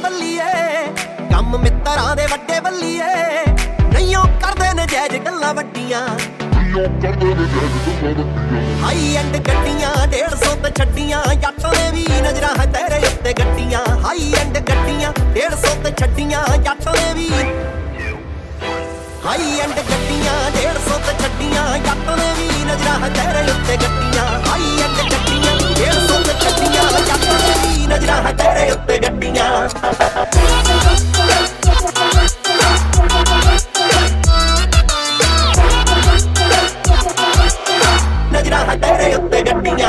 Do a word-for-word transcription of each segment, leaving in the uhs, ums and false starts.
ਬੱਲੀਏ ਕੰਮ ਮਿੱਤਰਾਂ ਦੇ ਵੱਡੇ ਬੱਲੀਏ ਨਹੀਂ ਉਹ ਕਰਦੇ ਨਜਾਇਜ਼ ਗੱਲਾਂ ਵੱਡੀਆਂ ਹਾਈ ਐਂਡ ਗੱਡੀਆਂ ਡੇਢ ਸੌ ਤੇ ਛੱਡੀਆਂ ਜੱਟ ਦੇ ਵੀ ਨਜ਼ਰਾਂ ਹੈ ਤੇਰੇ ਉੱਤੇ ਗੱਡੀਆਂ ਹਾਈ ਐਂਡ ਗੱਡੀਆਂ ਡੇਢ ਸੌ ਤੇ ਛੱਡੀਆਂ ਜੱਟ ਦੇ ਵੀ ਹਾਈ ਐਂਡ ਗੱਡੀਆਂ ਡੇਢ ਸੌ ਤੇ ਛੱਡੀਆਂ ਜੱਟ ਦੇ ਵੀ ਨਜ਼ਰਾਂ ਹੈ ਤੇਰੇ ਉੱਤੇ ਗੱਡੀਆਂ ਹਾਈ ਐਂਡ ਗੱਡੀਆਂ ਡੇਢ ਸੌ ਤੇ ਛੱਡੀਆਂ ਜੱਟ ਦੇ ਵੀ ਨਜ਼ਰਾਂ ਹੈ ਤੇਰੇ ਉੱਤੇ ਗੱਡੀਆਂ ਨਜ਼ਰਾਂ ਹੈ ਤੇਰੇ ਉੱਤੇ ਗੱਡੀਆਂ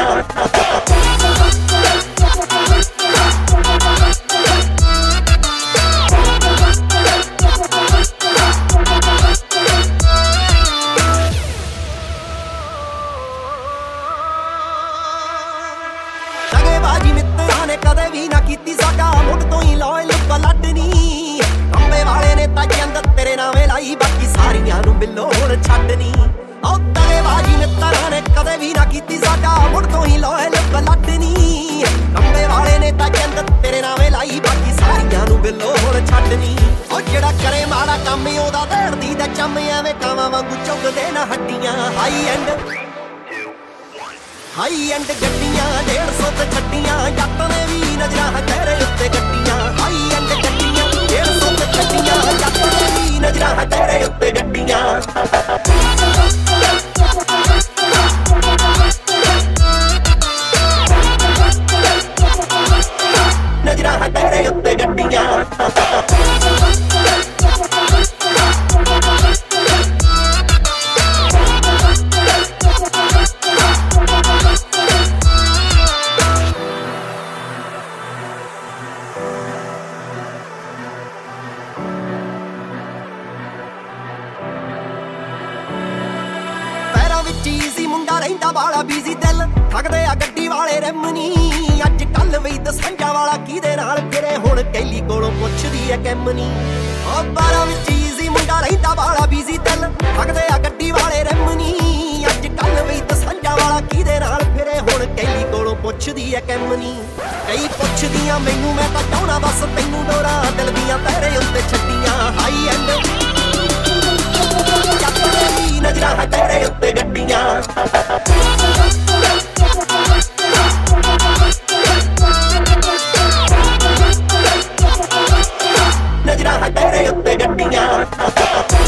ਬਾਜੀ ਮਿੱਤਰਾਂ ਨੇ ਕਦੇ ਵੀ ਨਾ ਕੀਤੀ ਸਾਡਾ ਮੁੱਢ ਤੋਂ ਹੀ ਲਾਇਲ ਬਲੱਡ ਨੀ ਅੰਬੇ ਵਾਲੇ ਨੇ ਤਾਂ ਜੰਦ ਤੇਰੇ ਨਾਵੇਂ ਲਾਈ ਬਾਕੀ ਸਾਰੀਆਂ ਨੂੰ ਬਿੱਲੋ ਹੁਣ ਛੱਡਨੀ ਉਹ ਤੇਰੇ ਬਾਜੀ ਮਿੱਤਰਾਂ ਨੇ ਕਦੇ ਵੀ ਨਾ ਕੀਤੀ ਸਾਡਾ ਮੁੱਢ ਤੋਂ ਹੀ ਲਾਇਲ ਬਲੱਡ ਨੀ ਅੰਬੇ ਵਾਲੇ ਨੇ ਤਾਂ ਜੰਦ ਤੇਰੇ ਨਾਵੇਂ ਲਾਈ ਬਾਕੀ ਸਾਰੀਆਂ ਨੂੰ ਬਿੱਲੋ ਹੁਣ ਛੱਡਨੀ ਉਹ ਜਿਹੜਾ ਕਰੇ ਮਾੜਾ ਕੰਮ ਉਹਦਾ ਧੜਦੀ ਦਾ ਚੰਮ ਐਵੇਂ ਕਾਵਾਂ ਵਾਂਗੂ ਚੁੱਕਦੇ ਨਾ ਹੱਡੀਆਂ ਹਾਈ ਐਂਡ ਹਾਈ ਐਂਡ ਗੱਡੀਆਂ ਡੇਢ ਸੌ ਤੇ ਛੱਡੀਆਂ ਜੱਟ ਨੇ ਵੀ ਨਜ਼ਰਾਂ ਹੈ ਤੇਰੇ ਉੱਤੇ ਗੱਡੀਆਂ ਹਾਈ ਐਂਡ ਗੱਡੀਆਂ ਡੇਢ ਸੌ ਤੇ ਛੱਡੀਆਂ ਜੱਟ ਨੇ ਵੀ ਨਜ਼ਰਾਂ ਹੈ ਤੇਰੇ ਉੱਤੇ ਗੱਡੀਆਂ ਨਜ਼ਰਾਂ ਹੈ ਤੇਰੇ ਉੱਤੇ ਗੱਡੀਆਂ ਚੀਜ਼ੀ ਮੁੰਡਾ ਰਹਿੰਦਾ ਵਾਲਾ ਬੀਜ਼ੀ ਦਿਲ ਠਗਦੇ ਆ ਗੱਡੀ ਵਾਲੇ ਰਮਨੀ ਅੱਜ ਕੱਲ ਵੀ ਦਸਾਂਜਾ ਵਾਲਾ ਕਿਹਦੇ ਨਾਲ ਫਿਰੇ ਹੁਣ ਕੈਲੀ ਕੋਲੋਂ ਪੁੱਛਦੀ ਐ ਕੈਮਨੀ ਉਹ ਬਾਰਾਂ ਵਿੱਚ ਚੀਜ਼ੀ ਮੁੰਡਾ ਰਹਿੰਦਾ ਵਾਲਾ ਬੀਜ਼ੀ ਦਿਲ ਠਗਦੇ ਆ ਗੱਡੀ ਵਾਲੇ ਰਮਨੀ ਅੱਜ ਕੱਲ ਵੀ ਦਸਾਂਜਾ ਵਾਲਾ ਕਿਹਦੇ ਨਾਲ ਫਿਰੇ ਹੁਣ ਕੈਲੀ ਕੋਲੋਂ ਪੁੱਛਦੀ ਐ ਕੈਮਨੀ ਕਈ ਪੁੱਛਦੀਆਂ ਮੈਨੂੰ ਮੈਂ ਤਾਂ ਚਾਹਣਾ ਬਸ ਤੈਨੂੰ ਡੋਰਾ ਦਿਲ ਦੀਆਂ ਤੇਰੇ ਉੱਤੇ ਛੱਡੀਆਂ ਹਾਈ ਐਂਡ ਨਜ਼ਰਾਂ ਹੈ ਤੇਰੇ ਉੱਤੇ ਗੱਡੀਆਂ ਨਜ਼ਰਾਂ ਹੈ ਤੇਰੇ ਉੱਤੇ ਗੱਡੀਆਂ